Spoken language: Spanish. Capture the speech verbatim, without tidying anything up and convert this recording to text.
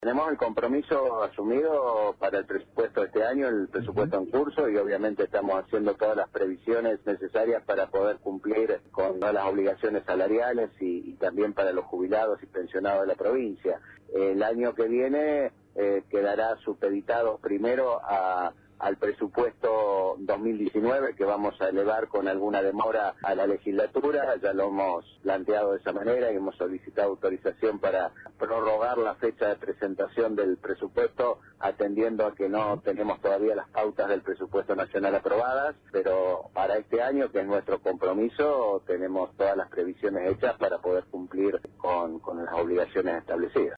Tenemos el compromiso asumido para el presupuesto de este año, el presupuesto en curso, y obviamente estamos haciendo todas las previsiones necesarias para poder cumplir con todas las obligaciones salariales y, y también para los jubilados y pensionados de la provincia. El año que viene eh, quedará supeditado primero a... al presupuesto dos mil diecinueve, que vamos a elevar con alguna demora a la legislatura. Ya lo hemos planteado de esa manera y hemos solicitado autorización para prorrogar la fecha de presentación del presupuesto, atendiendo a que no tenemos todavía las pautas del presupuesto nacional aprobadas, pero para este año, que es nuestro compromiso, tenemos todas las previsiones hechas para poder cumplir con, con las obligaciones establecidas.